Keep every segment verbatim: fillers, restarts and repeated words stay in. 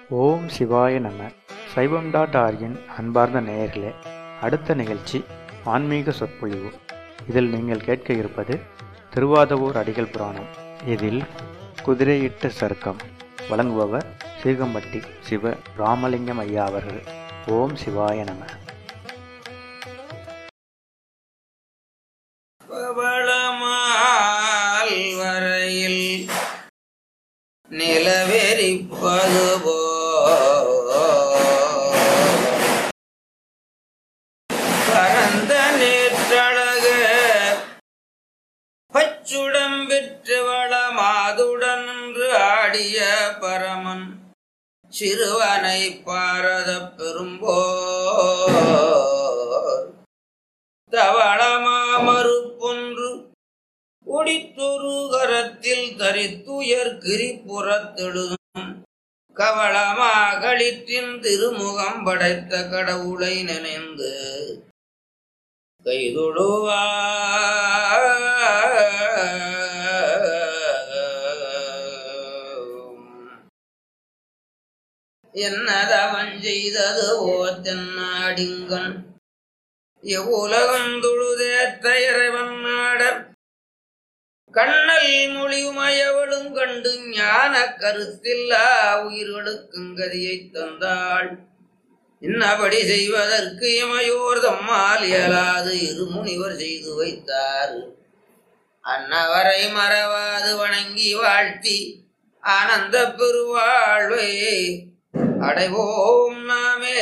ஓம் சிவாய நம. சைவம் டாட் ஆர்கின் அன்பார்ந்த நேயர்களே, அடுத்த நிகழ்ச்சி ஆன்மீக சொற்பொழிவு. இதில் நீங்கள் கேட்க இருப்பது திருவாதவூர் அடிகள் புராணம். இதில் குதிரையிட்ட சருக்கம் வழங்குபவர் சீகம்பட்டி சிவ ராமலிங்கம் ஐயா அவர்கள். ஓம் சிவாய நம. பவளமால் வரையில் நிலவெறிப்பது போ பரந்த நேற்றழகு பச்சுடம் பெற்று வளமாதுடன் ஆடிய பரமன் சிறுவனை பாரத பெரும்போர் தவளமாமறுப்பொன்று ஒடித்தொரு கரத்தில் தரித்துயர் கிரிப்புறத்தெழுதும் கவளமாகளிற்றின் திருமுகம் படைத்த கடவுளை நினைந்து கைதொழுவார். என்னதவன் செய்தது ஓ தென்னாடிங்கன் எவ்வுலகம் தொழுதேத்த இறைவன் நாடர் கண்ணல் மொழியுமயவளும் கண்டு ஞான கருத்தில்லா உயிர்களுக்கும் கதியை தந்தாள். இன்னபடி செய்வதற்கு இமையோர் தம்மால் இயலாது இருமுனிவர் செய்து வைத்தார். அன்னவரை மறவாது வணங்கி வாழ்த்தி ஆனந்த பெருவாழ்வை அடைவோம் நாமே.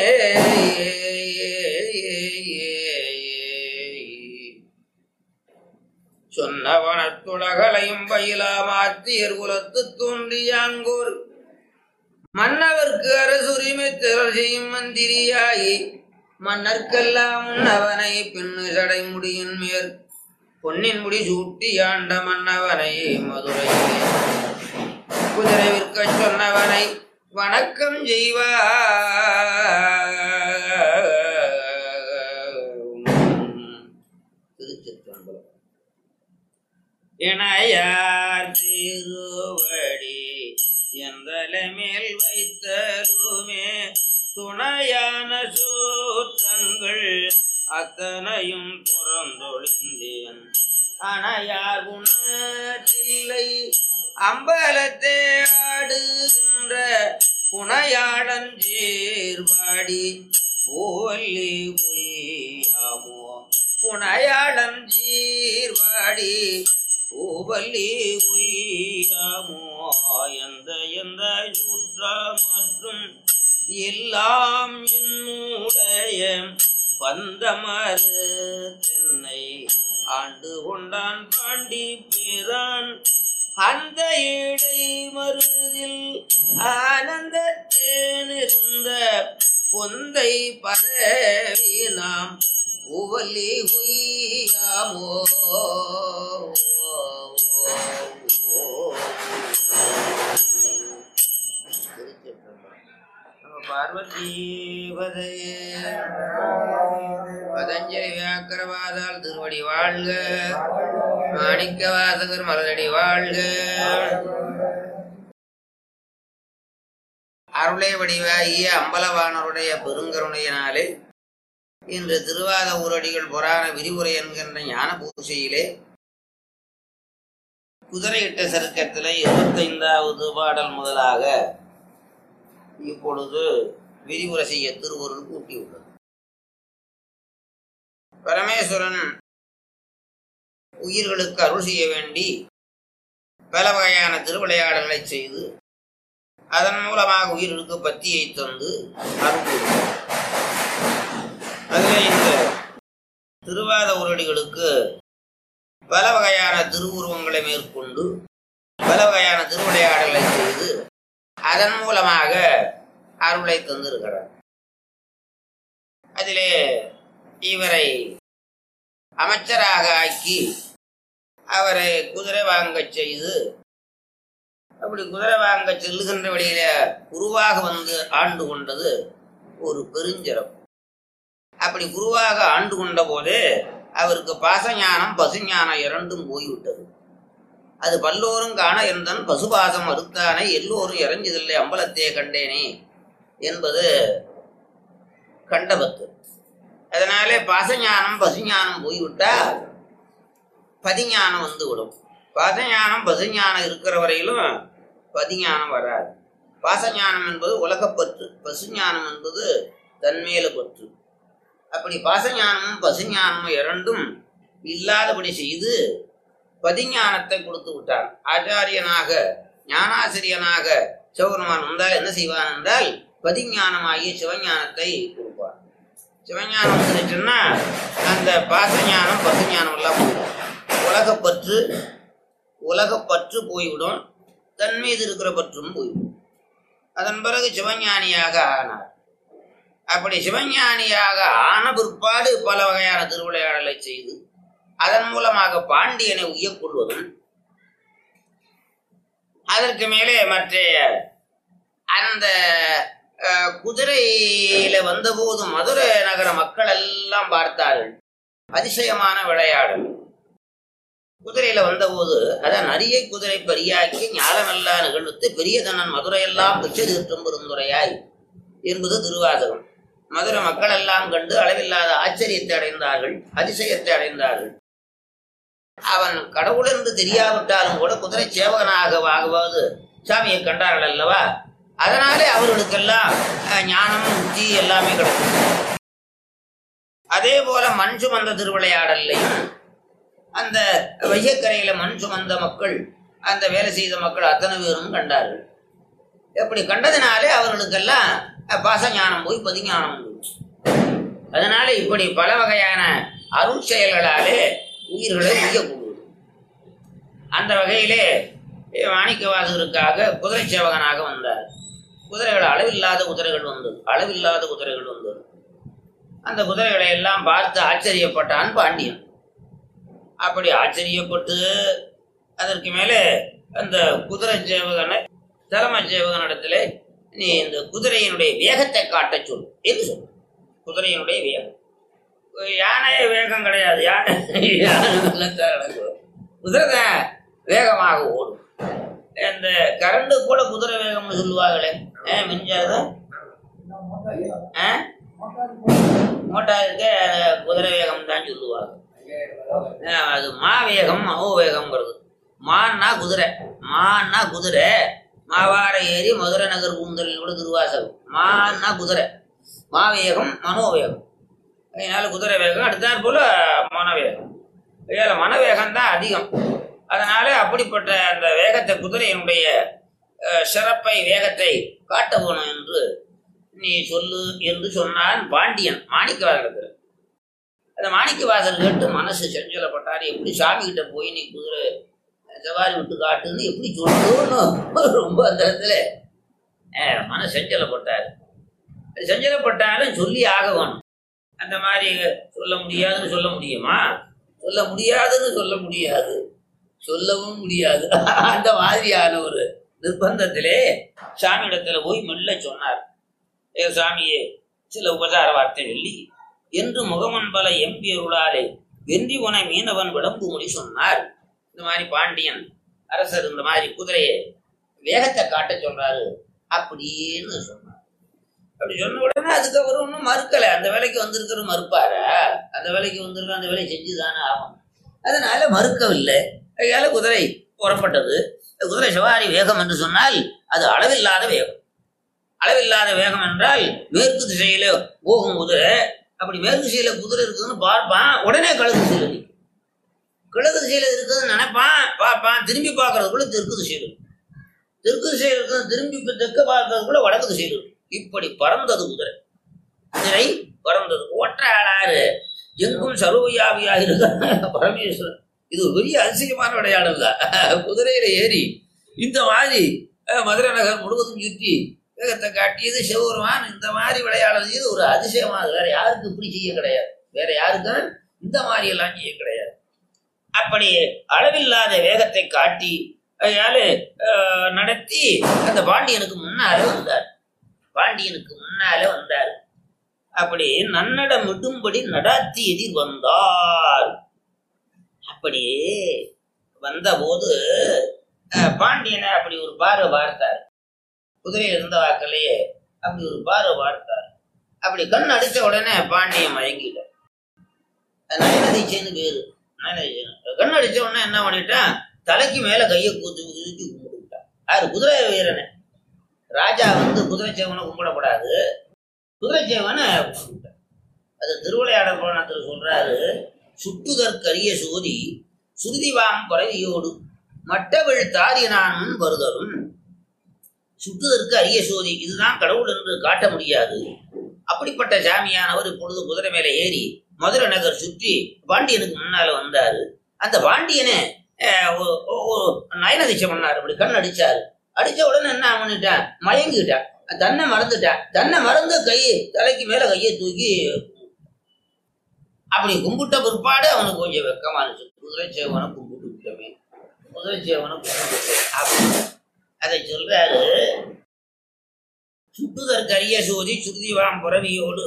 சொன்னவனத்துலகலையும் பயிலா மாத்தியர் குலத்து தோன்றியாங்கோர் மன்னவர்க்கு அரசுரிமை திரள் செய்யும் மந்திரியாயி மன்னர்க்கெல்லாம் முன்னவனை பின்னு சடை முடியின் மேற் பொன்னின் முடி சூட்டி ஆண்ட மன்னவனை மதுரையிலே குதிரை விற்க சொன்னவனை வணக்கம் செய்வார். திருச்சிற்றம்பலம். இணையார் திருவடி எந்தலை மேல் வைத்தருமே துணையான சூற்றங்கள் அத்தனையும் துறந்தொழிந்தேன். அணையார் குணத்தில்லை அம்பலத்தே ஆடுகின்ற புனையாளன் சேர்வாடி போலி பொய்யாமோ புனையாளன் சீர்வாடி பூவல்லி பொய்யாமோ எந்த எந்த சுற்ற மற்றும் எல்லாம் என்னுடைய பந்தமரு தென்னை ஆண்டு கொண்டான் பாண்டி பிரான் அந்த இடை மருதில் ஆனந்தத்தேனிருந்த பொந்தை பரவி நாம் பூவல்லி பொய்யாமோ. பார்வதி பதஞ்சலி வியாக்கரவாதால் திருவடி வாழ்க, மாணிக்க வாசகர் மலரடி வாழ்க. அருளை வடிவாகிய அம்பலவானருடைய பெருங்கருணையினாலே இன்று திருவாத ஊரடிகள் புராண விரிவுரை என்கின்ற ஞான பூசையிலே குதிரையிட்ட சருக்கத்திலே இருபத்தைந்தாவது பாடல் முதலாக இப்பொழுது விரிவுரை செய்ய திருவருள் கூட்டியுள்ளது. பரமேஸ்வரன் உயிர்களுக்கு அருள் செய்ய வேண்டி பல வகையான திருவிளையாடல்களை செய்து அதன் மூலமாக உயிர்களுக்கு பத்தியை தந்து அருள். அதில் இந்த திருவாத ஊரடிகளுக்கு பல வகையான திருவுருவங்களை மேற்கொண்டு பல வகையான திருவிளையாடல்களை செய்து அதன் மூலமாக அருளை தந்திருக்கிறார். அதிலே இவரை அமைச்சராக ஆக்கி அவரை குதிரை வாங்க செய்து அப்படி குதிரை வாங்க செல்லுகின்ற வழியில குருவாக வந்து ஆண்டு கொண்டது ஒரு பெருஞ்சிறப்பு. அப்படி குருவாக ஆண்டு கொண்ட போது அவருக்கு பாசஞானம் பசுஞானம் இரண்டும் போய்விட்டது. அது பல்லோரும் காண இருந்தன் பசுபாசம் அறுத்தானே எல்லோரும் இறஞ்சதில்லை அம்பலத்தையே கண்டேனே என்பது கண்டபத்து. அதனாலே பாசஞானம் பசுஞானம் போய்விட்டா பதிஞானம் வந்து விடும். பாசஞானம் பசுஞானம் இருக்கிற வரையிலும் பதிஞானம் வராது. பாசஞானம் என்பது உலகப்பற்று, பசுஞானம் என்பது தன்மேல பற்று. அப்படி பாசஞானமும் பசுஞானமும் இரண்டும் இல்லாதபடி செய்து பதிஞானத்தை கொடுத்து விட்டான். ஆச்சாரியனாக ஞானாசிரியனாக சிவபெருமான் வந்தால் என்ன செய்வான் என்றால் பதிஞானமாகிய சிவஞானத்தை கொடுப்பான். சிவஞானம் வந்துச்சுன்னா அந்த பாசஞானம் பசுஞானம் எல்லாம் போயிடும். உலகப்பற்று உலகப்பற்று போய்விடும், தன் மீது இருக்கிற பற்றும் போய்விடும். அதன் பிறகு சிவஞானியாக ஆனார். அப்படி சிவஞானியாக ஆன பிற்பாடு பல வகையான திருவிளையாடலை செய்து அதன் மூலமாக பாண்டியனை உய்யக்கொள்வதும், அதற்கு மேலே மற்ற அந்த குதிரையில வந்தபோது மதுரை நகர மக்கள் எல்லாம் பார்த்தார்கள். அதிசயமான விளையாடல். குதிரையில வந்தபோது அதான் அரிய குதிரை பரியாக்கி ஞானமல்லா நிகழ்த்து பெரிய தன்னன் மதுரையெல்லாம் பிச்சை தீர்த்தும் பெருந்துரையாய் என்பது திருவாசகம். மதுரை மக்கள் எல்லாம் கண்டு அளவில்லாத ஆச்சரியத்தை அடைந்தார்கள், அதிசயத்தை அடைந்தார்கள். அவன் கடவுள் என்று தெரியாவிட்டாலும் கூட குதிரை சேவகனாக ஆகுவது சாமியை கண்டார்கள் அல்லவா? அதனாலே அவர்களுக்கெல்லாம் ஞானம் புத்தி எல்லாமே கிடைக்கும். அதே போல மண் சுமந்த திருவிளையாடல்லையும் அந்த வையக்கரையில மண் சுமந்த மக்கள், அந்த வேலை செய்த மக்கள் அத்தனை பேரும் கண்டார்கள். எப்படி கண்டதினாலே அவர்களுக்கெல்லாம் பாசஞானம் போய் பதிஞானம் போய். அதனால இப்படி பல வகையான அருள் செயல்களாலே உயிர்களை உய்யக்கூடும். அந்த வகையிலே மாணிக்கவாசகருக்காக குதிரை சேவகனாக வந்தார். குதிரைகள் அளவில்லாத குதிரைகள் வந்தது, அளவில்லாத குதிரைகள் வந்தது. அந்த குதிரைகளை எல்லாம் பார்த்து ஆச்சரியப்பட்டான் பாண்டியன். அப்படி ஆச்சரியப்பட்டு அதற்கு மேலே அந்த குதிரை சேவகனை தலைமை சேவகனிடத்துல நீ இந்த குதிரையினுடைய வேகத்தை காட்ட சொல் என்று சொல். குதிரையினுடைய வேகம், யானை வேகம் கிடையாது, யானை குதிரை வேகமாக ஓடும். இந்த கரண்டு கூட குதிரை வேகம்னு சொல்லுவாங்களே, மிஞ்சாத மோட்டாருக்கு குதிரை வேகம் தான் சொல்லுவாங்க. அது மா வேகம் மகோ வேகம்ங்கிறது. மான்னா குதிரை, மான்னா குதிரை, மாவார ஏறி மதுரை நகர் கூந்தலில் கூட திருவாசகம். மான்னா குதிரை, மாவேகம் மனோவேகம். அதனால குதிரை வேகம், அடுத்தாற் போல மனவேகம். இதில் மனவேகம் தான் அதிகம். அதனால அப்படிப்பட்ட அந்த வேகத்தை, குதிரையினுடைய சிறப்பை வேகத்தை காட்ட வேணும் என்று நீ சொல்லு என்று சொன்னான் பாண்டியன் மாணிக்கவாசகர். அந்த மாணிக்கவாசகர் கேட்டு மனசு செஞ்சலப்பட்டார். எப்படி சாமி கிட்ட போய் நீ குதிரை சவாரி விட்டு காட்டுன்னு எப்படி சொல்லணும்னு ரொம்ப அந்த இடத்துல மனசு செஞ்சலப்பட்டார். செஞ்சலப்பட்டாலும் சொல்லி ஆக வேணும். அந்த மாதிரி சொல்ல முடியாதுன்னு சொல்ல முடியுமா? சொல்ல முடியாதுன்னு சொல்ல முடியாது, சொல்லவும் முடியாது. அந்த மாதிரியான ஒரு நிர்பந்தத்திலே சாமி இடத்துல போய் மெல்ல சொன்னார். ஏ சாமியே, சில உபசார வார்த்தை சொல்லி என்று முகமன்பல எம்பி அருளாலே வென்றி உன மீனவன் விளம்பு மொழி சொன்னார். இந்த மாதிரி பாண்டியன் அரசர் இந்த மாதிரி குதிரையை வேகத்தை காட்ட சொல்றாரு அப்படின்னு சொன்னார். அப்படி சொன்ன உடனே அதுக்கு அவர் ஒன்றும் மறுக்கலை. அந்த வேலைக்கு வந்திருக்கிற மறுப்பாரா? அந்த வேலைக்கு வந்திருக்க அந்த வேலையை செஞ்சுதானே ஆகும். அதனால மறுக்கவில்லை. அதனால குதிரை புறப்பட்டது. குதிரை சவாரி வேகம் என்று சொன்னால் அது அளவில்லாத வேகம். அளவில்லாத வேகம் என்றால் மேற்கு திசையில போகும் குதிரை. அப்படி மேற்கு திசையில குதிரை இருக்குதுன்னு பார்ப்பான், உடனே கிழக்கு திசையில நிற்கும். கிழக்கு திசையில இருக்குதுன்னு நினைப்பான், பார்ப்பான், திரும்பி பார்க்கறதுக்குள்ள தெற்கு திசையில் இருக்கும். தெற்கு திசையில் இருக்குது, திரும்பி தெற்க பார்க்கறதுக்குள்ள வடக்கு திசையில் இருக்கும். இப்படி பறந்தது குதிரை. குதிரை பறந்தது. ஒற்ற ஆளாறு எங்கும் சர்வவியாபியாக இருக்க பரமேஸ்வரன். இது ஒரு பெரிய அதிசயமான விளையாடல் தான். குதிரையில ஏறி இந்த மாதிரி மதுரை நகர் முழுவதும் சுற்றி வேகத்தை காட்டியது சிவபெருமான். இந்த மாதிரி விளையாடல் இது ஒரு அதிசயமாக வேற யாருக்கும் இப்படி செய்ய கிடையாது. வேற யாருக்கும் இந்த மாதிரி எல்லாம் செய்ய கிடையாது. அப்படி அளவில்லாத வேகத்தை காட்டி அதனால நடத்தி அந்த பாண்டியனுக்கு முன்னாலே வந்தார். பாண்டியனுக்கு முன்னாலே வந்தார். அப்படி நன்னடம் விடும்படி நடாத்தி எதிர் வந்தார். அப்படி வந்த போது பாண்டியனை அப்படி ஒரு பார்வை பார்த்தார். குதிரையில் இருந்த வாக்கிலேயே அப்படி ஒரு பார்வை பார்த்தார். அப்படி கண் அடிச்ச உடனே பாண்டியன் மயங்கிட்ட. நயனதீட்சைன்னு பேரு. நயனதீட்சை கண் அடிச்ச உடனே என்ன பண்ணிட்டான், தலைக்கு மேல கையை கூத்து ஊக்கி கும்பிட்டுட்டான். யாரு? குதிரை வீரனை. ராஜா வந்து குதிரை சேவனை கும்பிடக்கூடாது, குதிரை சேவனை கும்பிட்டான். அது திருவிளையாடல் புராணத்தில் சொல்றாரு, சுட்டுதற்கரிய சோதி சுருதிவாம் பறவையோடு மட்டவிழ் தாரினானும் வருதலும். சுட்டுதற்கு அரிய சோதி, இதுதான் கடவுள் என்று காட்ட முடியாது. அப்படிப்பட்ட சாமியானவர் இப்பொழுது குதிரை மேல ஏறி மதுரை நகர் சுற்றி பாண்டியனுக்கு முன்னால வந்தாரு. அந்த பாண்டியனே நயனதீட்சை பண்ணாரு. அப்படி கண் அடிச்சாரு. அடிச்ச உடனே என்ன பண்ணிட்டான், மயங்கிட்டான். தன்னை மறந்துட்டான். தன்னை மறந்து கை தலைக்கு மேல கையை தூக்கி அப்படி கும்பிட்ட பிற்பாடு அவனுக்கு கொஞ்சம் வெக்கமா இருந்துச்சு. குதிரை சேவனை கும்பிட்டு விட்டமே, குதிரை சேவனை கும்பிட்டு அப்படி அதை சொல்றாரு. சுட்டுதற்கு அரிய சோதி சுருதிவாம் புறவியோடு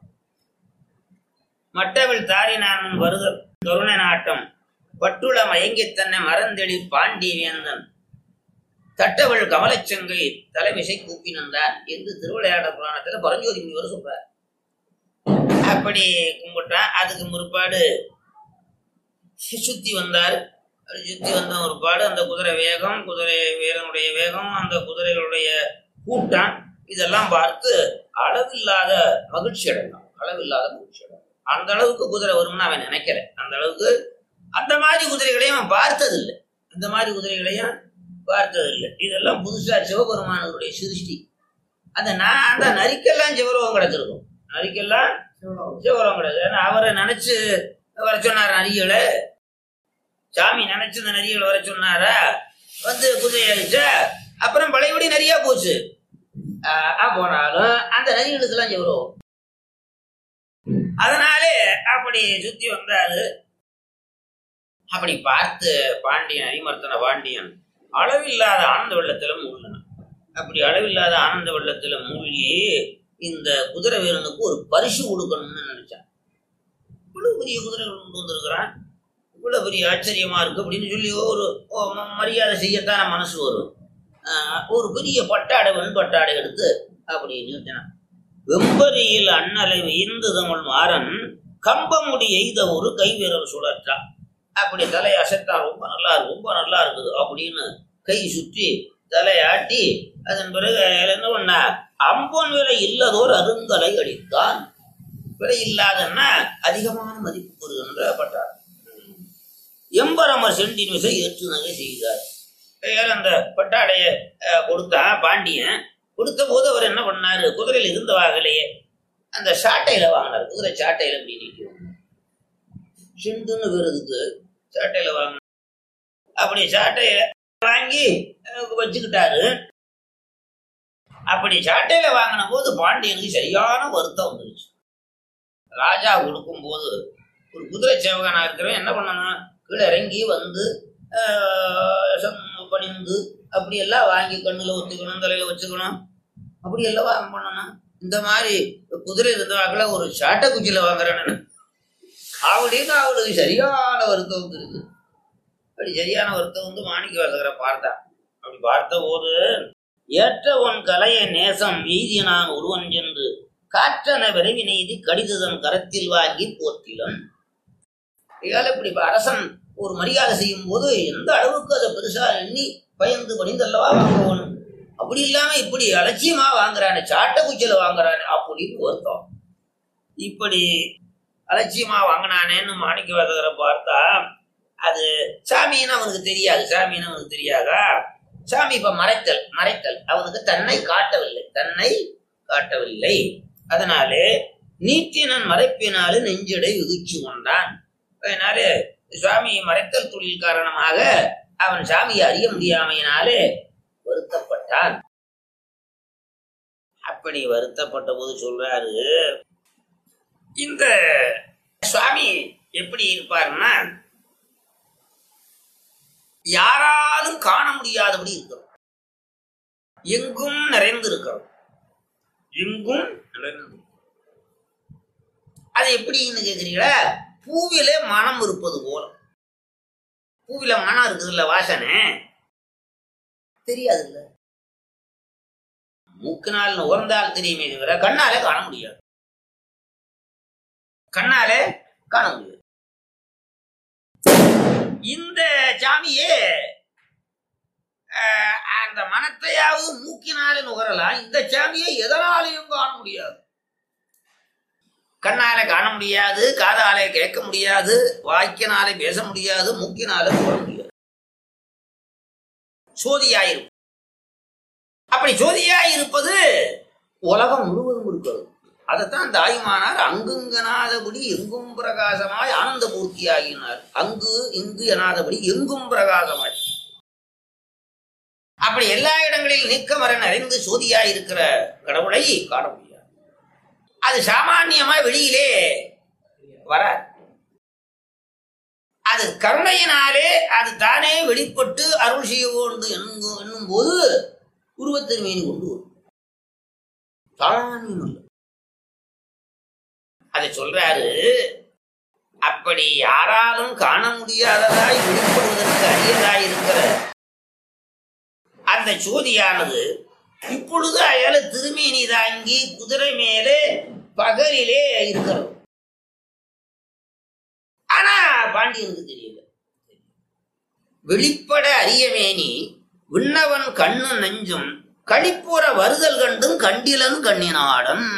மட்டவில் தாரினான் வருதல் கருண நாட்டம் பட்டுள மயங்கித் தன்னை மறந்தெளி பாண்டி வேந்தன் தட்டவள் கமலச்சங்கை தலைமிசை கூப்பி நந்தான் என்று திருவிளையாடல் புராணத்துல பரஞ்சோதி முனிவர் சொல்றார். அப்படி கும்பிட்டான். அதுக்கு முற்பாடு சுத்தி வந்தார். சுத்தி வந்த முற்பாடு அந்த குதிரை வேகம், குதிரை வீரனுடைய வேகம், அந்த குதிரைகளுடைய கூட்டம் இதெல்லாம் பார்த்து அளவில்லாத மகிழ்ச்சி அடைந்தான். அளவில்லாத மகிழ்ச்சி அடைந்தான். அந்த அளவுக்கு குதிரை வரும்னு அவன் நினைக்கிறேன். அந்த அளவுக்கு அந்த மாதிரி குதிரைகளையும் அவன் பார்த்ததில்லை. அந்த மாதிரி குதிரைகளையும் பார்த்ததில்லை. இதெல்லாம் புதுசா சிவபெருமானுடைய சிருஷ்டி. அந்த நான் அந்த நரிக்கெல்லாம் சிவலோகம் கிடைச்சிருக்கும். நரிக்கெல்லாம் சிவலோகம் கிடையாது. ஏன்னா அவரை நினைச்சு வர சொன்னார் நரிகளை. சாமி நினைச்சு இந்த நரிகளை வர சொன்னாரா, வந்து குதிரை அடிச்சா அப்புறம் பழையபடி நிறையா போச்சு. போனாலும் அந்த நரிகளுக்கெல்லாம் சிவலோகம். அதனாலே அப்படி சுத்தி வந்தாரு. அப்படி பார்த்து பாண்டியன், அரிமர்த்தன பாண்டியன் அளவில்லாத ஆனந்த வெள்ளத்துல மூழ்கினான். அப்படி அளவில்லாத ஆனந்த வெள்ளத்துல மூழ்கி இந்த குதிரை வீரனுக்கு ஒரு பரிசு கொடுக்கணும்னு நினைச்சான். இவ்வளவு பெரிய குதிரைகள் கொண்டு வந்திருக்கிறான், இவ்வளவு பெரிய ஆச்சரியமா இருக்கு அப்படின்னு சொல்லி ஒரு மரியாதை செய்யத்தான மனசு வரும். ஒரு பெரிய பட்டாடை வெண்பட்டாடை எடுத்து அப்படி நிறுத்தினான். வெம்பரியில் அண்ணலை இந்து தமிழ் மாறன் கம்பமுடி எய்த ஒரு கைவீரர் சுழற்றா. அப்படி தலையை அசைத்தா. ரொம்ப நல்லா இருக்கு, ரொம்ப நல்லா இருக்குது அப்படின்னு கை சுற்றி தலையாட்டி அதன் பிறகு என்ன பண்ண, அம்பொன் விலை இல்லதோர் அருங்கலை அடித்தான். விலை இல்லாதன்னா அதிகமான மதிப்பு பெறுகின்ற பட்டார். எம்பரமர் செண்டின் விசை ஏற்று நகை செய்தார். அந்த பட்டாடைய கொடுத்தான் பாண்டியன். கொடுத்த போது அவர் என்ன பண்ணாரு, குதிரையில இருந்த வாகலையே அந்த சாட்டையில வாங்கினார். குதிரை சாட்டையில அப்படி செண்டுன்னு வருதுக்கு சாட்டையில வாங்கினார். அப்படி சாட்டையில வாங்கி வச்சுக்கிட்டாரு. அப்படி சாட்டையில வாங்கின போது பாண்டியனுக்கு சரியான வருத்தம் வந்துருச்சு. ராஜா கொடுக்கும் போது ஒரு குதிரை சேவகனா இருக்கிறவன் என்ன பண்ணணும், கீழே இறங்கி வந்து பணிந்து அப்படி எல்லாம் வாங்கி கண்ணுல ஒத்துக்கணும், தலையில வச்சுக்கணும், அப்படி எல்லாம் பண்ணணும். இந்த மாதிரி குதிரை இருந்தவாக்கல ஒரு சாட்டை குச்சியில வாங்குறேன்னு அப்படின்னு அவளுக்கு சரியான வருத்தம் வந்துருக்கு. அப்படி சரியான வருத்தம் வந்து மாணிக்க வாசகரை பார்த்தான். அப்படி பார்த்த போது ஏற்ற உன் கலைய நேசம் எய்தி நான் ஒருவன் சென்று காற்றன விரைவினை இது கடிதம் கரத்தில் வாங்கி போற்றிலும். இதால இப்படி அரசன் ஒரு மரியாதை செய்யும் போது எந்த அளவுக்கு அதை பெருசா எண்ணி பயந்து பணிந்தல்லவா வாங்குவோம். அப்படி இல்லாம இப்படி அலட்சியமா வாங்குறானே, சாட்டை குச்சியில வாங்குறானே அப்படின்னு வருத்தம். இப்படி அலட்சியமா வாங்கினானேன்னு மாணிக்க வாசகரை பார்த்தா அது சாமின்னு அவனுக்கு தெரியாது. சாமின்னு அவனுக்கு தெரியாதா? சாமி இப்ப மறைத்தல் மறைத்தல் அவனுக்கு தன்னை காட்டவில்லை, தன்னை காட்டவில்லை. அதனாலே நீட்டினன் மறைப்பினாலே நெஞ்சடை விகிச்சு கொண்டான். அதனாலே சுவாமி மறைத்தல் தொழில் காரணமாக அவன் சாமியை அறிய முடியாமையினாலே வருத்தப்பட்டான். அப்படி வருத்தப்பட்ட போது சொல்றாரு, இந்த சுவாமி எப்படி இருப்பாருன்னா யாராலும் காண முடியாதபடி இருக்கிறோம், எங்கும் நிறைந்து இருக்கிறோம், எங்கும் நிறைந்து. அது எப்படின்னு கேக்குறீங்களா? பூவில மனம் இருப்பது போல. பூவில மனம் இருக்குது இல்ல, வாசனை தெரியாது இல்ல. மூக்கினால் நுகர்ந்தால் தெரியுமே தவிர கண்ணாலே காண முடியாது. கண்ணாலே காண முடியாது. இந்த சாமியே அந்த மனத்தையாவது மூக்கினாலே நுகரலாம். இந்த சாமியை எதனாலையும் காண முடியாது. கண்ணாலே காண முடியாது, காதாலே கேட்க முடியாது, வாய்க்கினாலே பேச முடியாது, மூக்கினாலே நுகர முடியாது. சோதியாயிருக்கும். அப்படி ஜோதியாயிருப்பது உலகம் முழுவதும் இருக்கிறது. அதைத்தான் தாயுமானார் அங்குங்கனாதபடி எங்கும் பிரகாசமாய் ஆனந்த பூர்த்தியாகினார். அங்கு இங்கு எனாதபடி எங்கும் பிரகாசமாய். அப்படி எல்லா இடங்களில் நீக்கமர நிறைந்து சோதியாய் இருக்கிற கடவுளை காண முடியாது. அது சாமான்யமா வெளியிலே வராது. அது கருணையினாலே அது தானே வெளிப்பட்டு அருள் செய்ய வேண்டும் என்னும் போது உருவத்திருமேனி கொண்டு வரும். சாமானியம் இல்லை. அதை சொல்றாரு. அப்படி யாராலும் காண முடியாததாய் வெளிப்படுவதற்கு அரியதாய் இருக்கிற அந்த சோதியானது இப்பொழுது அயல திருமேனி தாங்கி குதிரை மேலே பகலிலே இருக்கிறது. ஆனா பாண்டியனுக்கு தெரியல. வெளிப்பட அரியமேனி விண்ணவன் கண்ணு நெஞ்சும் களிப்புற வருதல் கண்டும் கண்டிலன் கண்ணினாடம்.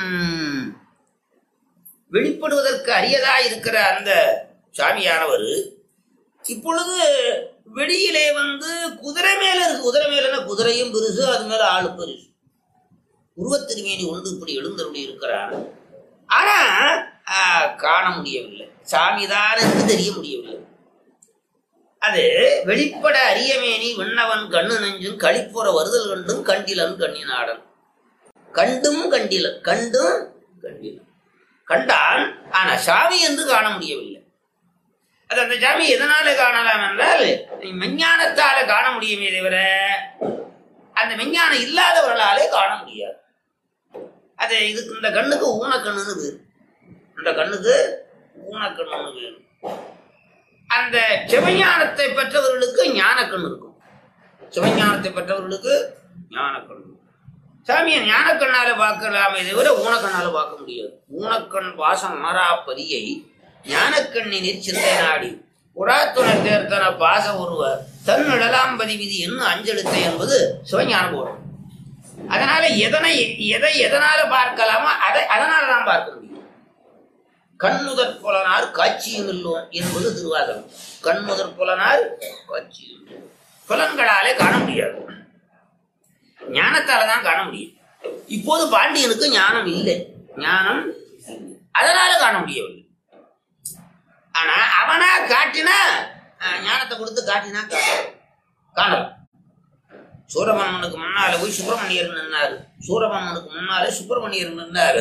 வெளிப்படுவதற்கு அரியதா இருக்கிற அந்த சாமியானவர் இப்பொழுது வெளியிலே வந்து குதிரை மேல இருக்கு. குதிரை மேல குதிரையும் பெருசு, அது மேல ஆளு பெருசு. உருவத்திருமேனி ஒன்று இப்படி எழுந்தருடைய இருக்கிறார். ஆனா காண முடியவில்லை. சாமிதானுக்கு தெரிய முடியவில்லை. அது வெளிப்பட அரியமேனி விண்ணவன் கண்ணு நெஞ்சும் களிப்புற வருதல் கண்டும் கண்டிலன் கண்ணினாடன். கண்டும் கண்டிலன், கண்டும் கண்டிலன். கண்டான், ஆனா சாமி என்று காண முடியவில்லை. அது அந்த சாமி எதனால காணலாம் என்றால் மெஞ்ஞானத்தால காண முடியுமே தவிர அந்த மெஞ்ஞானம் இல்லாதவர்களாலே காண முடியாது. அது இதுக்கு இந்த கண்ணுக்கு ஊனக்கண்ணுன்னு பேரு. இந்த கண்ணுக்கு ஊனக்கண்ணுன்னு பேரு. அந்த சிவஞானத்தை பெற்றவர்களுக்கு ஞானக்கண் இருக்கும். சிவஞானத்தை பெற்றவர்களுக்கு ஞானக்கண். சாமியை ஞானக்கண்ணால பார்க்கலாமே தவிர ஊனக்கண்ணால பார்க்க முடியாது. ஊனக்கண் வாசம் மராப்பதியை ஞானக்கண்ணினிற் சிந்தை நாடி புறாத்துணை தேர்த்தன பாச ஒருவர் தன்னிடலாம்பதி விதி என்னும் அஞ்செழுத்தை என்பது சிவஞான போடும். அதனால எதனை எதை எதனால பார்க்கலாமோ அதை அதனால தான் பார்க்க முடியும். கண்முதற் புலனார் காட்சியும் இல்லோம் என்பது திருவாசகம். கண்முதற் புலனார் காட்சியும் புலன்களாலே காண முடியாது. ஞானத்தால தான் காண முடியும். இப்போது பாண்டியனுக்கு ஞானம் இல்லை. ஞானம் அதனால காண முடியவில்லை. ஆனா அவனா காட்டினா ஞானத்தை கொடுத்து காட்டினா காணலாம். சூரமன்னனுக்கு முன்னால போய் சுப்பிரமணியர் நின்னாரு. சூரமன்னனுக்கு முன்னாலே சுப்பிரமணியர் நின்னாரு.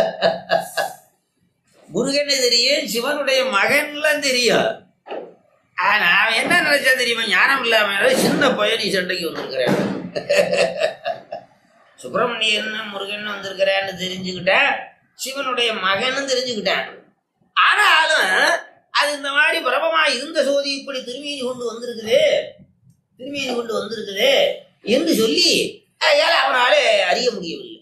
முருகன் தெரியும், சிவனுடைய மகன்லாம் தெரியும். ஆனா அவன் என்ன நினைச்சா தெரியுமா? ஞானம் இல்லாம சின்ன பயணி சண்டைக்கு வந்திருக்கிறேன். சுப்பிரமணியன் முருகன் வந்திருக்கிறான்னு தெரிஞ்சுக்கிட்டேன், சிவனுடைய மகன் தெரிஞ்சுக்கிட்டேன். ஆனாலும் அது இந்த மாதிரி பிரபமா இருந்த சோதி இப்படி திருமீனி கொண்டு வந்திருக்குது திருமீனி கொண்டு வந்திருக்குது என்று சொல்லி அவனாலே அறிய முடியவில்லை.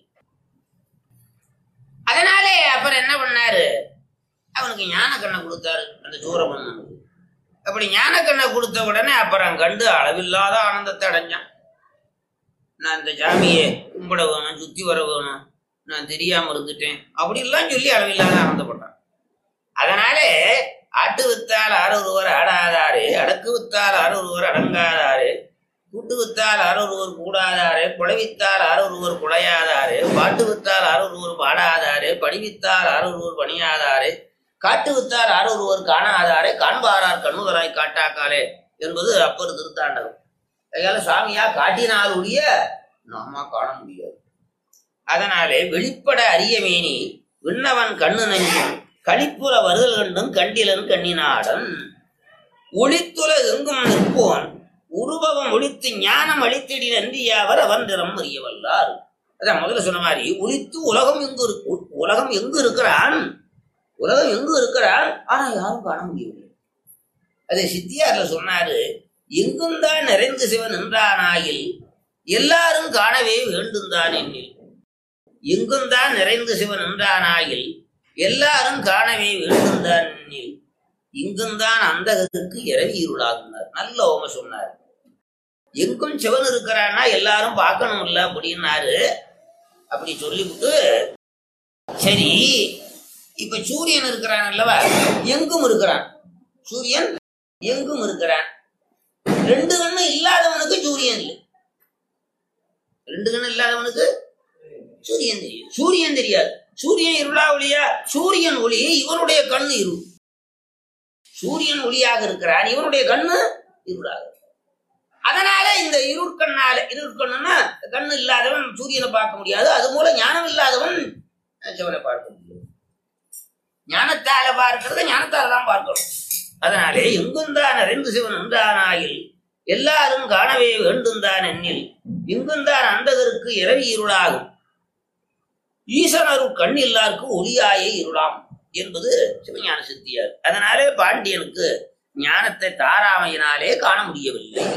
அதனாலே அப்புறம் என்ன பண்ணாரு? அவனுக்கு ஞான கண்ணை கொடுத்தாரு அந்த சூரமன்னனுக்கு. அப்படி ஞான கண்ணை கொடுத்த உடனே அப்புறம் கண்டு அளவில்லாத ஆனந்தத்தை அடைஞ்சான். நான் இந்த சாமியை கும்பிட வேணும், சுத்தி வர வேணும், நான் தெரியாம இருந்துட்டேன் அப்படின்லாம் சொல்லி அளவில்லாத ஆனந்தப்பட்டான். அதனாலே ஆட்டு வித்தால் ஆரொருவர் ஆடாதாரு, அடக்கு வித்தால் ஆரொருவர் அடங்காதாரு, கூட்டு வித்தால் ஆரொருவர் கூடாதாரு, குழைவித்தால் ஆரொருவர் குழையாதாரு, பாட்டு வித்தால் ஆரொருவர் பாடாதாரு, படிவித்தால் ஆரொருவர் பணியாதாரு, காட்டு வித்தால் ஆரொருவர் காணாதாரே, காண்பாரார் கண்ணுதராய் காட்டாக்காலே என்பது அப்பர் திருத்தாண்டகம். அதனால சாமியா காட்டினால் ஒழிய நாம காண முடியாது. அதனாலே வெளிப்பட அரியமேனி விண்ணவன் கண்ணு நெஞ்சும் களிப்புற வருதல் கண்டும் கண்டிலன் கண்ணினாடன். ஒளித்துல எங்கும் நிற்போன் உருவகம் ஒளித்து ஞானம் அளித்தடி நன்றியாவர் அவன் திறம் அறியவல்லார். அதான் முதல்ல சொன்ன மாதிரி ஒளித்து உலகம் எங்கு இருக்கு, உலகம் எங்கு இருக்கிறான், உலகம் எங்கு இருக்கிறான், ஆனா யாரும் காண முடியவில்லை. அதை சித்தியார்ல சொன்னாரு. எங்கும் தான் நிறைந்து சிவன் என்றானாயில் எல்லாரும் காணவே வேண்டும் தான் என்னில். எங்குந்தான் நிறைந்து சிவன் நின்றானாயில் எல்லாரும் காணவே வேண்டுந்தான் இங்குந்தான் அந்தகத்துக்கு இரவி இருளாகுனார். நல்ல ஓம சொன்னார். எங்கும் சிவன் இருக்கிறான்னா எல்லாரும் பார்க்கணும் இல்ல அப்படின்னாரு. அப்படி சொல்லிவிட்டு சரி இப்ப சூரியன் இருக்கிறான் அல்லவா, எங்கும் இருக்கிறான். சூரியன் எங்கும் இருக்கிறான். ரெண்டு கண்ணு இல்லாதவனுக்கு சூரியன் இல்லை. ரெண்டு கண்ணு இல்லாதவனுக்கு சூரியன் தெரியும். சூரியன் தெரியாது. சூரியன் இருளா ஒளியா? சூரியன் ஒளி, இவனுடைய கண்ணு இருள். சூரியன் ஒளியாக இருக்கிறான், இவனுடைய கண்ணு இருளாக. அதனால இந்த இருட்கண்ணால, இருட்கண்ணுன்னா கண்ணு இல்லாதவன் சூரியனை பார்க்க முடியாது. அது போல ஞானம் இல்லாதவன் சிவனை பார்க்க முடியாது. ஞானத்தால பார்க்கிறத ஞானத்தால தான் பார்க்கணும். அதனாலே எங்குந்தான் நிறைந்து சிவன் உண்டானாயில் எல்லாரும் காணவே வேண்டுந்தான் எண்ணில் இங்குந்தான் அந்தகருக்கு இரவி இருளாகும் ஈசனரு கண் எல்லாருக்கு ஒளியாயே இருளாம் என்பது சிவஞான சித்தியார். அதனாலே பாண்டியனுக்கு ஞானத்தை தாராமையினாலே காண முடியவில்லை.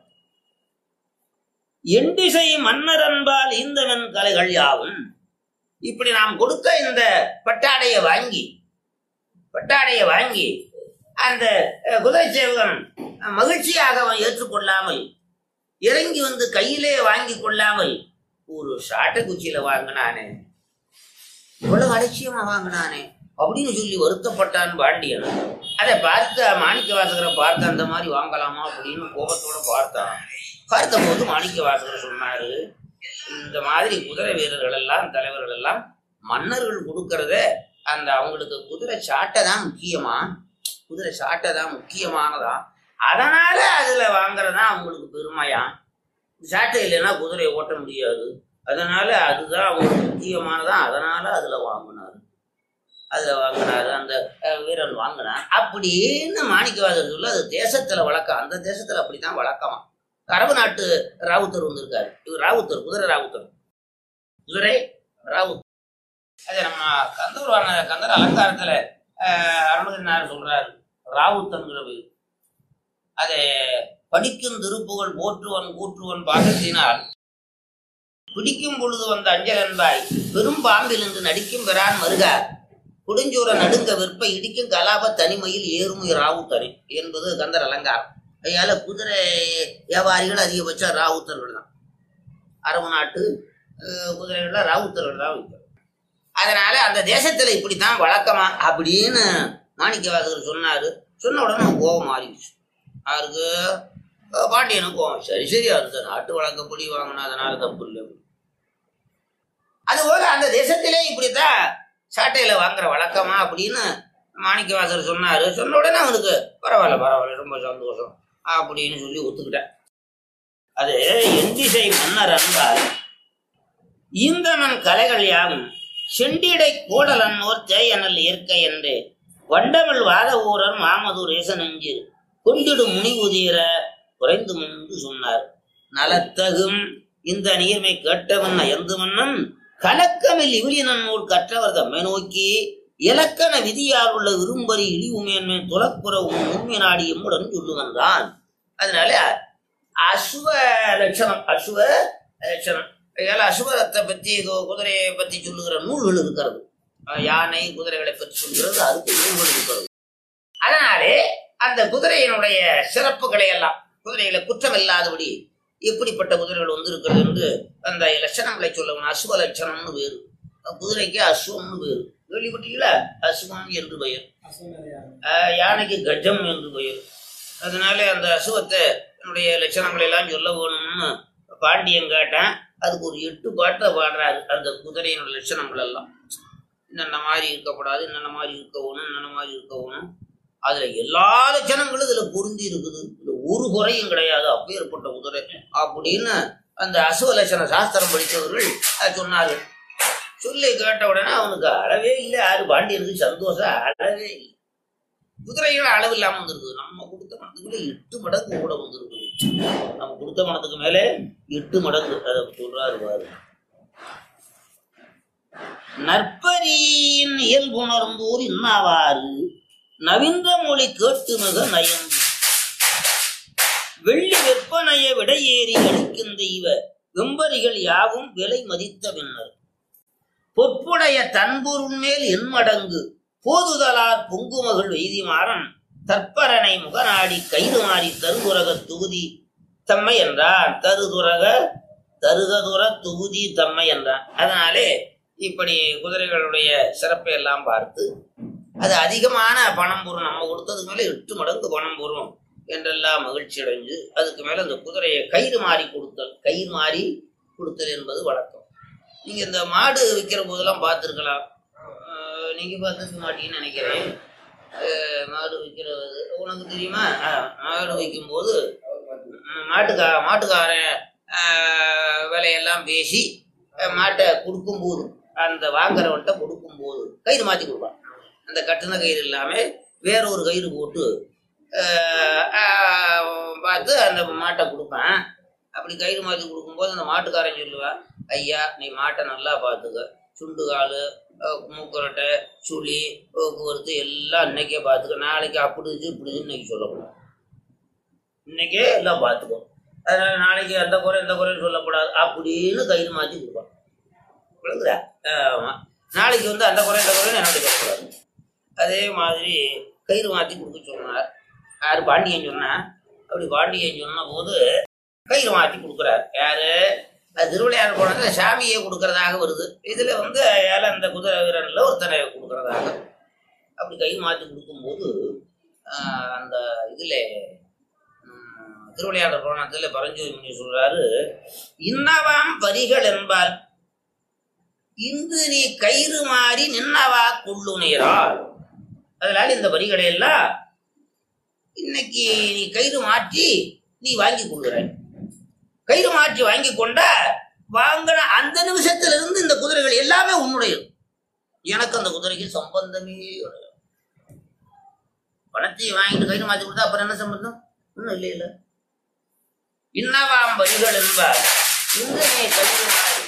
எண்டிசை மன்னர் அன்பால் ஈந்தவன் கலைகள் யாவும். இப்படி நாம் கொடுத்த இந்த பட்டாடையை வாங்கி பட்டாடையை வாங்கி அந்த குதிரை சேவகன் மகிழ்ச்சியாக அவன் ஏற்றுக்கொள்ளாமல், இறங்கி வந்து கையிலே வாங்கி கொள்ளாமல் ஒரு சாட்டை குச்சியில வாங்கினானே, இவ்வளவு அலட்சியமா வாங்கினானே அப்படின்னு சொல்லி வருத்தப்பட்டான் பாண்டியன். அதை பார்த்து மாணிக்க வாசகரை பார்த்து அந்த மாதிரி வாங்கலாமா அப்படின்னு கோபத்தோட பார்த்தான். பார்த்த போது மாணிக்க வாசகர் சொன்னாரு, இந்த மாதிரி குதிரை வீரர்கள் எல்லாம் தலைவர்கள் எல்லாம் மன்னர்கள் கொடுக்கறத அந்த அவங்களுக்கு குதிரை சாட்டை தான் முக்கியமா, குதிரை சாட்டை தான் முக்கியமானதா, அதனால அதுல வாங்குறதா அவங்களுக்கு பெருமையா. சாட்டை இல்லைன்னா குதிரையை ஓட்ட முடியாது, அதனால அதுதான் அவங்களுக்கு முக்கியமானதா, அதனால அதுல வாங்கினாரு அதுல வாங்கினாரு அந்த வீரன் வாங்கினார் அப்படின்னு மாணிக்கவாசகர் சொல்ல. அது தேசத்துல வழக்கம், அந்த தேசத்துல அப்படித்தான் வழக்கமா. அரபு நாட்டு ராவுத்தர் வந்திருக்காரு. இவர் ராவுத்தர், குதிரை ராவுத்தர், குதிரை ராவுத்தர். அது நம்ம கந்தூர்வான கந்தர் அலங்காரத்துல அருணகிரிநாதர் சொல்றாரு ராவுத்தன்கிறது. அதை படிக்கும் திருப்புகழ் போற்றுவன் கூற்றுவன் பாகத்தினால் பிடிக்கும் பொழுது வந்த அஞ்சல் என்பாய் பெரும் பாம்பில் என்று நடிக்கும் பெறான் மருகார் குடிஞ்சூர நடுங்க வெற்ப இடிக்கும் கலாப தனிமையில் ஏறும் ராவுத்தரை என்பது கந்தர் அலங்காரம். அதனால குதிரை வியாபாரிகள் அதிகபட்சம் ராவுத்தர்கள் தான். அரபு நாட்டு குதிரைகள்ல ராவுத்தர்கள் தான் வைப்பார். அதனால அந்த தேசத்துல இப்படித்தான் வழக்கமா அப்படின்னு மாணிக்கவாசகர் சொன்னாரு. சொன்ன உடனே கோபம் மாறிடுச்சு. யாருக்கு? பாண்டியனுக்கு கோபம். சரி சரி அது நாட்டு வழக்கப்படி வாங்கினா அதனால தப்பு இல்லை. அதுபோல அந்த தேசத்திலே இப்படித்தான் சாட்டையில வாங்குற வழக்கமா அப்படின்னு மாணிக்கவாசகர் சொன்னாரு. சொன்ன உடனே அவனுக்கு பரவாயில்ல பரவாயில்ல ரொம்ப சந்தோஷம் அப்படின்னு சொல்லி ஒத்துக்கிட்டேன். அது எந்திசை மன்னர் அன்பால் ஈந்தனன் கலைகள் யாவும் செண்டிடை கோடல் அன்னோர் தேயனல் இயற்கை என்று வண்டமிழ் வாத ஊரர் மாமதூர் ஏசனஞ்சு கொண்டிடும் முனிவுதீர குறைந்து முன்பு சொன்னார். நலத்தகும் இந்த நீர்மை கேட்டவன் அயர்ந்து மன்னன் கலக்கமில் இவிலினன் நூல் கற்றவர் தம்மை நோக்கி இலக்கண விதியால் உள்ள விரும்பரி இழிவுமேன்மை துலக்குறவும் உண்மை நாடி எம்முடன் சொல்லுவன்றான். அதனால அசுவ லட்சணம், அசுவ லட்சணம் அசுவரத்தை பத்தி குதிரையை பத்தி சொல்லுகிற நூல்கள் இருக்கிறது. யானை குதிரைகளை பற்றி சொல்கிறது, அதுக்கு நூல்கள் இருக்கிறது. அதனாலே அந்த குதிரையினுடைய சிறப்புகளை எல்லாம், குதிரைகளை குற்றம் இல்லாதபடி எப்படிப்பட்ட குதிரைகள் வந்திருக்கிறது என்று அந்த லட்சணங்களை சொல்லணும். அசுவ லட்சணம்னு வேறு, குதிரைக்கு அசுவம்னு வேறு. கேள்விப்பட்டீங்களா? அசுவம் என்று பெயர், யானைக்கு கஜம் என்று பெயர். அதனால அந்த அசுவத்தை என்னுடைய லட்சணங்களை எல்லாம் சொல்ல வேணும்னு பாண்டியன் கேட்டான். அதுக்கு ஒரு எட்டு பாட்டை பாடுறாரு. அந்த குதிரையினுடைய லட்சணங்கள் எல்லாம் என்னென்ன மாதிரி இருக்கக்கூடாது, என்னென்ன மாதிரி இருக்க வேணும், என்னென்ன மாதிரி இருக்க வேணும். அதுல எல்லா லட்சணங்களும் இதுல பொருந்தி இருக்குது, இதுல ஒரு குறையும் கிடையாது, அப்பேற்பட்ட குதிரை அப்படின்னு அந்த அசுவ லட்சண சாஸ்திரம் படித்தவர்கள் சொன்னார்கள். சொல்லி கேட்ட உடனே அவனுக்கு அளவே இல்லை. யாரு பாண்டியனுக்கு சந்தோஷம் அளவே இல்லை. குதிரைகள் அளவு இல்லாம வந்திருக்குது. நம்ம கொடுத்த பணத்துக்குள்ள எட்டு மடங்கு கூட வந்திருக்குது. நம்ம கொடுத்த பணத்துக்கு மேலே எட்டு மடங்கு. அதை சொல்றாரு பாரு. நற்பரியின் இயல்புணர்ந்தோர் இன்னாவாறு நவீன மொழி கேட்டு மிக நயந்து வெள்ளி வெப்பனைய விடையேறி அளிக்கும் தெய்வ வெம்பரிகள் யாவும் விலை மதித்த பின்னர் பொற்புடைய தன்பொருள் மேல் என்மடங்கு போதுதலார் பொங்குமகள் வெய்திமாறன் தற்பரனை முகநாடி கைது மாறி தருதுரக தொகுதி தம்மை என்றான். தருதுரக தருகதுர தொகுதி தம்மை என்றான். அதனாலே இப்படி குதிரைகளுடைய சிறப்பை எல்லாம் பார்த்து அது அதிகமான பணம் பொருள் நம்ம கொடுத்ததுக்கு மேல எட்டு மடங்கு பணம் பொருள் என்றெல்லாம் மகிழ்ச்சி அடைஞ்சு அதுக்கு மேல அந்த குதிரையை கயிறு மாறி கொடுத்தல் கயிறு மாறி கொடுத்தல் என்பது வழக்கம். நீங்க இந்த மாடு விற்கிற போதெல்லாம் பார்த்துருக்கலாம். நீங்க பார்த்துருக்க மாட்டீங்கன்னு நினைக்கிறேன். மாடு விற்கிறது உனக்கு தெரியுமா? மாடு விற்கும் போது மாட்டுக்கா மாட்டுக்காரன் விலையெல்லாம் பேசி மாட்டை கொடுக்கும் போது அந்த வாங்குறவன்ட்ட கொடுக்கும் போது கயிறு மாற்றி கொடுப்பான். அந்த கட்டின கயிறு இல்லாமல் வேற ஒரு கயிறு போட்டு பார்த்து அந்த மாட்டை கொடுப்பேன். அப்படி கயிறு மாற்றி கொடுக்கும்போது அந்த மாட்டுக்காரன் சொல்லுவான், ஐயா நீ மாட்டை நல்லா பார்த்துக்க, சுண்டு கால் மூக்கரட்டை சுழி போக்குவரத்து எல்லாம் இன்னைக்கே பார்த்துக்க, நாளைக்கு அப்படிச்சு இப்படிச்சு இன்னைக்கு சொல்லக்கூடாது, இன்னைக்கே எல்லாம் பார்த்துக்கோ, அதனால நாளைக்கு அந்த குறை இந்த குறைன்னு சொல்லக்கூடாது அப்படின்னு கயிறு மாற்றி கொடுப்பான். விளங்குதா? ஆமாம், நாளைக்கு வந்து அந்த குறை இந்த குறைன்னு என்னோட சொல்லக்கூடாது. அதே மாதிரி கயிறு மாற்றி கொடுக்க சொன்னார். யாரு? பாண்டியன் சொன்னான். அப்படி பாண்டியன் சொன்ன போது கயிறு மாற்றி கொடுக்குறாரு. யாரு? அது திருவிளையாடல் போனது சாமியை கொடுக்கறதாக வருது. இதுல வந்து ஏழை அந்த குதிரை வீரன்ல ஒருத்தனை கொடுக்கறதாக அப்படி கயிறு மாற்றி கொடுக்கும்போது அந்த இதுல திருவிளையாடல் புராணத்துல பரஞ்சோதி முனி சொல்றாரு, இன்னவாம் பரிகள் என்பால் இன்று நீ கயிறு மாறி நின்னவா கொள்ளுநீரால். அதனால இந்த பரிகளை எல்லாம் இன்னைக்கு நீ கயிறு மாற்றி நீ வாங்கி கொள்ளுற. கயிறு மாற்றி வாங்கி கொண்ட வாங்கின அந்த நிமிஷத்துல இருந்து இந்த குதிரைகள் எல்லாமே உன்னுடையது. எனக்கு அந்த குதிரைக்கு சம்பந்தமே கிடையாது. பணத்தை வாங்கிட்டு கயிறு மாற்றி கொடுத்தா அப்புறம் என்ன சம்பந்தம்? ஒன்றும் இல்லை இல்லை. இன்னவாம் வரிகள் என்பார் இன்று நீ கயிறு மாறி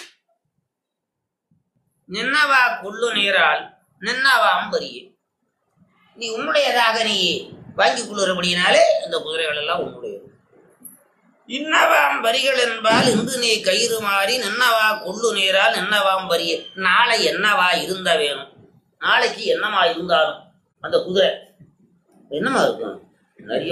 நின்னவா கொள்ளு நீரால் நின்னவாம் வரியே. நீ உன்னுடையதாக நீ வாங்கி கொள்ளுறபடியினாலே இந்த குதிரைகள் எல்லாம் உன்னுடையது. இன்னவாம் வரிகள் என்பால் இன்று நீ கயிறு மாறி நின்னவா கொள்ளு நீரால் நின்னவாம் வரியே. நாளை என்னவா இருந்த வேணும், நாளைக்கு என்னவா இருந்தாலும் அந்த குதிரை என்னவா இருக்கும்? நிறைய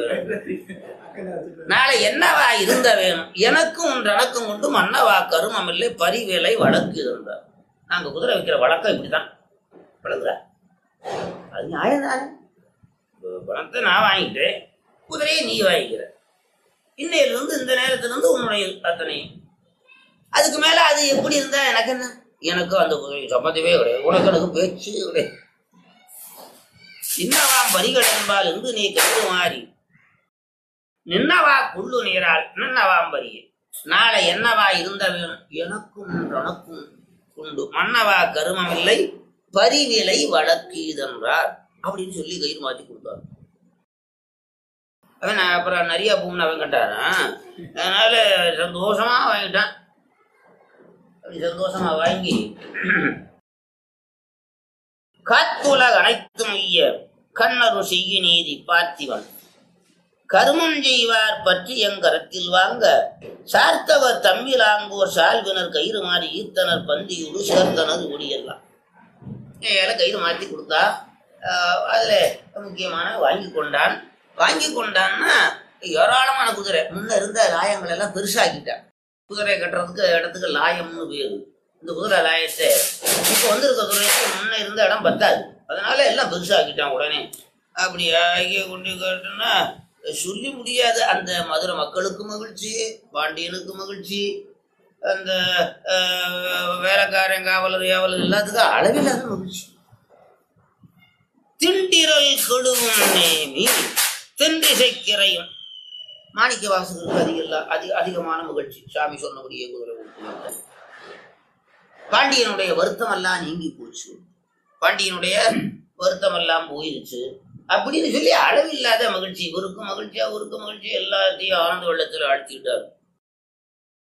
நாளை என்னவா இருந்த வேணும், எனக்கும் ஒன்று எனக்கும் கொண்டு மன்னவா கருமம் இல்லை பரிவேலை வழக்கு இருந்தார். நாங்க குதிரை வைக்கிற வழக்கம் இப்படிதான். வழங்குறா அது நியாயம் தானே. பணத்தை நான் வாங்கிட்டேன், குதிரையை நீ வாங்கிக்கிற. இன்னையிலிருந்து இந்த நேரத்திலிருந்து உன்னுடைய அத்தனையும். அதுக்கு மேல அது எப்படி இருந்தா எனக்கு என்ன? எனக்கும் அந்த குதிரை சம்பந்தமே கிடையாது, உனக்கு எனக்கு பேச்சு கிடையாது. இன்னவாம் பரிகள் என்பால் இருந்து நீ கயிறு மாறி நின்னவா கொள்ளு நீரால் நின்னவாம் பரியே. நாளை என்னவா இருந்த வேணும், எனக்கும் உனக்கும் உண்டு மன்னவா கருமம் இல்லை பரிவிலை வழக்கீதென்றார் அப்படின்னு சொல்லி கயிறு மாற்றி கொடுத்தாரு. அவன் அப்புறம் நிறைய பூன்னு அவன் கட்டாரான். அதனால சந்தோஷமா வாங்கிட்டான். அப்படி சந்தோஷமா வாங்கி காத்துலக அனைத்தும் ஐய கண்ணரு செய்ய நீதி பார்த்திவன் கருமம் செய்வார் பற்றி எங்கரத்தில் வாங்க சார்த்தவர் தம்பிலாங்கோர் சால்வினர் கயிறு மாறி ஈர்த்தனர் பந்தியுடு சேர்த்தனர் ஒடியெல்லாம். ஏழை கயிறு மாற்றி கொடுத்தா அதுல முக்கியமான வாங்கி கொண்டான். வாங்கி கொண்டான்னா ஏராளமான குதிரை. முன்ன இருந்த லாயங்கள் எல்லாம் பெருசாக்கிட்டான். குதிரை கட்டுறதுக்கு இடத்துக்கு லாயம்னு பேரு. இந்த குதிரை லாயத்தை இப்ப வந்திருக்க குதிரைக்கு முன்ன இருந்த இடம் பத்தாது, அதனால எல்லாம் பெருசாக்கிட்டான். உடனே அப்படி ஆகிய கொண்டு கேட்டுன்னா சொல்லி முடியாது. அந்த மதுரை மக்களுக்கு மகிழ்ச்சி, பாண்டியனுக்கு மகிழ்ச்சி, அந்த வேலைக்காரன் காவலர் ஏவலர் எல்லாத்துக்கும் அளவில்லாத மகிழ்ச்சி. திண்டிரல் கெடுவும் நேமி தென்றிசைக்கிறையும் மாணிக்க வாசகருக்கு அதிக அதிக அதிகமான மகிழ்ச்சி. சாமி சொன்னபடியே குதிரை பாண்டியனுடைய வருத்தம் எல்லாம் நீங்கி போச்சு, பாண்டியனுடைய வருத்தம் எல்லாம் போயிருச்சு அப்படின்னு சொல்லி அளவில்லாத மகிழ்ச்சி. இவருக்கும் மகிழ்ச்சி அவருக்கும் மகிழ்ச்சி, எல்லாத்தையும் ஆனந்த வெள்ளத்தில் ஆழ்த்திட்டார்.